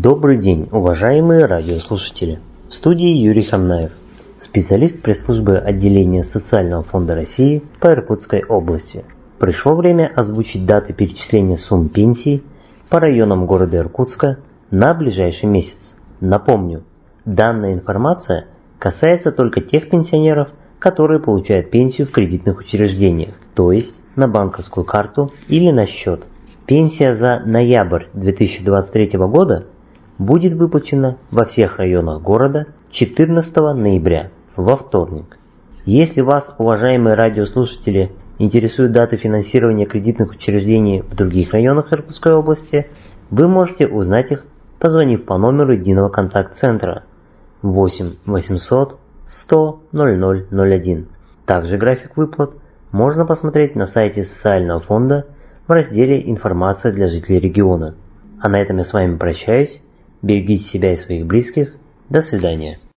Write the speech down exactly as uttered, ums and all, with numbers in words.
Добрый день, уважаемые радиослушатели! В студии Юрий Хамнаев, специалист пресс-службы отделения Социального фонда России по Иркутской области. Пришло время озвучить даты перечисления сумм пенсий по районам города Иркутска на ближайший месяц. Напомню, данная информация касается только тех пенсионеров, которые получают пенсию в кредитных учреждениях, то есть на банковскую карту или на счет. Пенсия за ноябрь две тысячи двадцать третьего года будет выплачена во всех районах города четырнадцатого ноября, во вторник. Если вас, уважаемые радиослушатели, интересуют даты финансирования кредитных учреждений в других районах Иркутской области, вы можете узнать их, позвонив по номеру единого контакт-центра восемь восемьсот сто ноль ноль ноль один. Также график выплат можно посмотреть на сайте Социального фонда в разделе «Информация для жителей региона». А на этом я с вами прощаюсь. Берегите себя и своих близких. До свидания.